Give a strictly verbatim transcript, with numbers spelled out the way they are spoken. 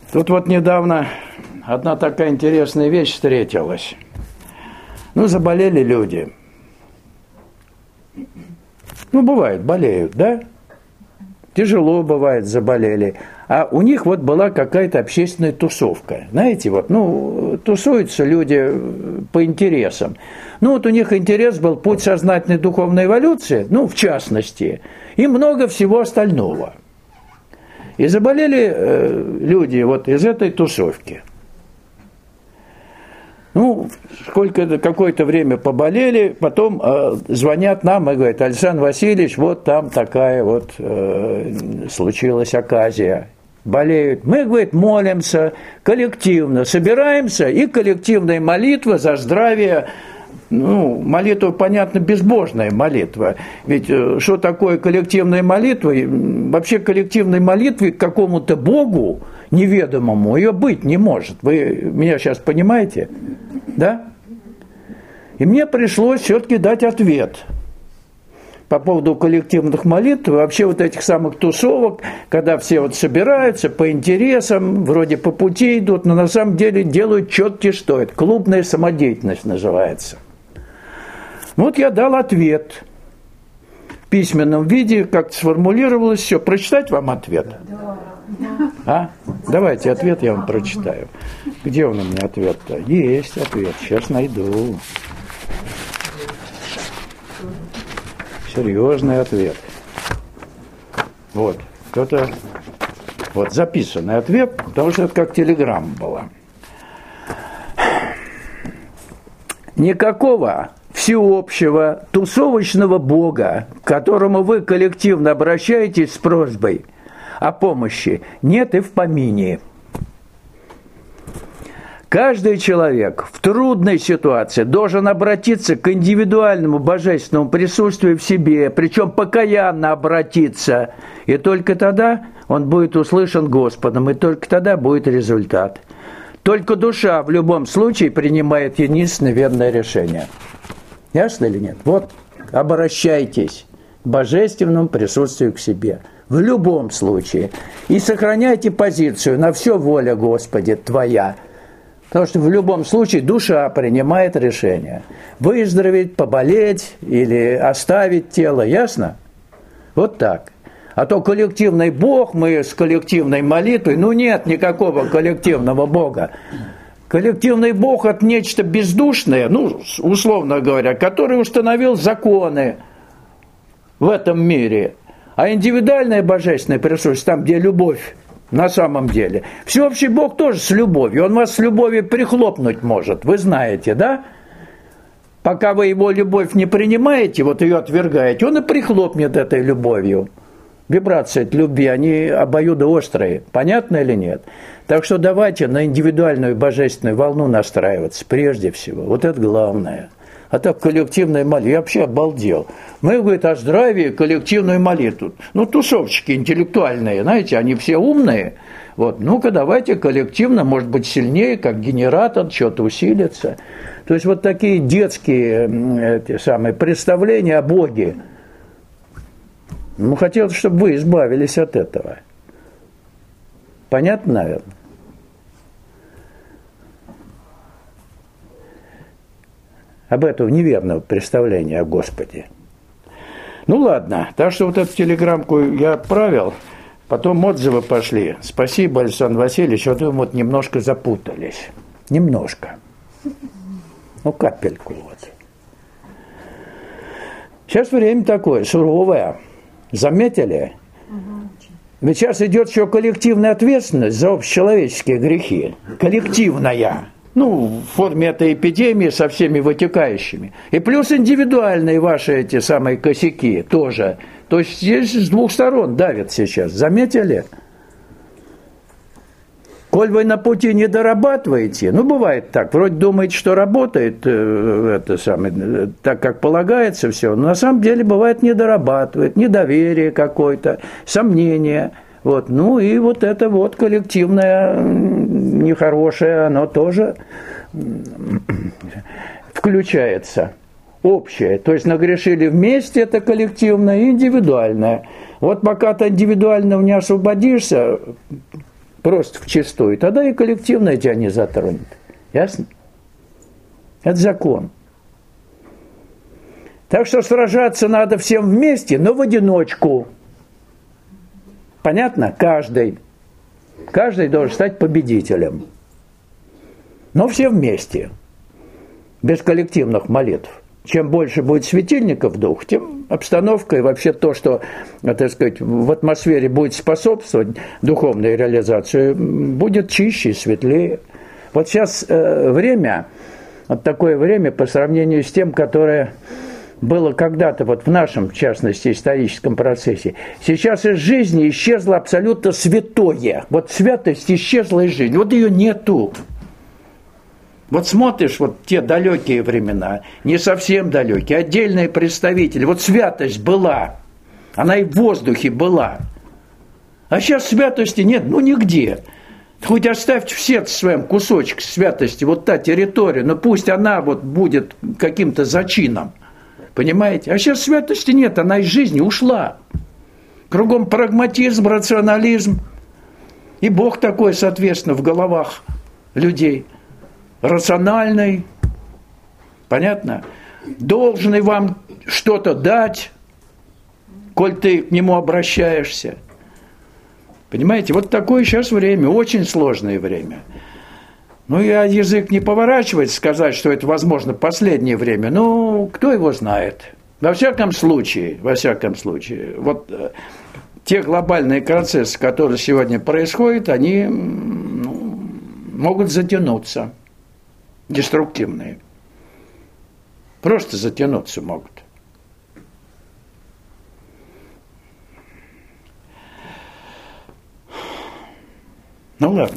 Тут вот недавно одна такая интересная вещь встретилась. Ну, заболели люди. Ну, бывает, болеют, да? Тяжело бывает, заболели. А у них вот была какая-то общественная тусовка. Знаете, вот, ну, тусуются люди по интересам. Ну, вот у них интерес был путь сознательной духовной эволюции, ну, в частности, и много всего остального. И заболели э, люди вот из этой тусовки. Ну, сколько какое-то время поболели, потом э, звонят нам и говорят: Александр Васильевич, вот там такая вот э, случилась оказия. Болеют. Мы, говорит, молимся коллективно, собираемся, и коллективная молитва за здравие. Ну, молитва, понятно, безбожная молитва. Ведь что такое коллективная молитва? Вообще коллективной молитвы к какому-то Богу неведомому ее быть не может. Вы меня сейчас понимаете? Да? И мне пришлось все-таки дать ответ по поводу коллективных молитв, вообще вот этих самых тусовок, когда все вот собираются по интересам, вроде по пути идут, но на самом деле делают черти что. Это клубная самодеятельность называется. Вот я дал ответ в письменном виде, как сформулировалось все. Прочитать вам ответ? А? Давайте ответ я вам прочитаю. Где он у меня ответ-то? Есть ответ, сейчас найду. Серьезный ответ. Вот, кто-то, вот записанный ответ, потому что это как телеграмма была. Никакого всеобщего тусовочного Бога, к которому вы коллективно обращаетесь с просьбой о помощи, нет и в помине. Каждый человек в трудной ситуации должен обратиться к индивидуальному божественному присутствию в себе, причем покаянно обратиться, и только тогда он будет услышан Господом, и только тогда будет результат. Только душа в любом случае принимает единственное верное решение. Ясно или нет? Вот, обращайтесь к божественному присутствию к себе. В любом случае. И сохраняйте позицию «на все воля, Господи, Твоя». Потому что в любом случае душа принимает решение. Выздороветь, поболеть или оставить тело. Ясно? Вот так. А то коллективный Бог, мы с коллективной молитвой, ну нет никакого коллективного Бога. Коллективный Бог – это нечто бездушное, ну, условно говоря, который установил законы в этом мире. А индивидуальное божественное присутствие, там, где любовь, на самом деле. Всеобщий Бог тоже с любовью. Он вас с любовью прихлопнуть может. Вы знаете, да? Пока вы его любовь не принимаете, вот ее отвергаете, он и прихлопнет этой любовью. Вибрации от любви, они обоюдоострые. Понятно или нет? Так что давайте на индивидуальную божественную волну настраиваться прежде всего. Вот это главное. А так коллективная молитва. Я вообще обалдел. Мы, говорит, о здравии коллективную молитву. Ну, тусовщики интеллектуальные, знаете, они все умные. Вот, ну-ка, давайте коллективно, может быть, сильнее, как генератор, что-то усилится. То есть вот такие детские эти самые представления о Боге. Ну, хотелось, чтобы вы избавились от этого. Понятно, наверное? Об этом неверного представления о Господе. Ну ладно, так что вот эту телеграммку я отправил, потом отзывы пошли. Спасибо, Александр Васильевич, вот вы вот немножко запутались. Немножко. Ну, капельку вот. Сейчас время такое, суровое. Заметили? Ведь сейчас идет еще коллективная ответственность за общечеловеческие грехи. Коллективная. Ну, в форме этой эпидемии со всеми вытекающими. И плюс индивидуальные ваши эти самые косяки тоже. То есть здесь с двух сторон давят сейчас. Заметили? Коль вы на пути не дорабатываете, ну, бывает так, вроде думаете, что работает э, это самое, так, как полагается все, но на самом деле бывает не дорабатывает, недоверие какое-то, сомнение. Вот. Ну и вот это вот коллективное нехорошее, оно тоже включается. Общее. То есть нагрешили вместе, это коллективное и индивидуальное. Вот пока ты индивидуально не освободишься, просто вчистую, тогда и коллективное тебя не затронет. Ясно? Это закон. Так что сражаться надо всем вместе, но в одиночку. Понятно? Каждый. Каждый должен стать победителем. Но все вместе. Без коллективных молитв. Чем больше будет светильников в дух, тем обстановка и вообще то, что, так сказать, в атмосфере будет способствовать духовной реализации, будет чище и светлее. Вот сейчас э, время, вот такое время по сравнению с тем, которое было когда-то вот в нашем, в частности, историческом процессе. Сейчас из жизни исчезло абсолютно святое. Вот святость исчезла из жизни. Вот ее нету. Вот смотришь, вот те далекие времена, не совсем далекие, отдельные представители. Вот святость была. Она и в воздухе была. А сейчас святости нет, ну нигде. Хоть оставьте в сердце своем кусочек святости, вот та территория, но пусть она вот будет каким-то зачином. Понимаете? А сейчас святости нет, она из жизни ушла. Кругом прагматизм, рационализм. И Бог такой, соответственно, в головах людей. Рациональный. Понятно? Должный вам что-то дать, коль ты к нему обращаешься. Понимаете? Вот такое сейчас время, очень сложное время. Ну, я язык не поворачивает сказать, что это, возможно, последнее время. Ну, кто его знает? Во всяком случае, во всяком случае, вот э, те глобальные процессы, которые сегодня происходят, они ну, могут затянуться. Деструктивные. Просто затянуться могут. Ну, ладно.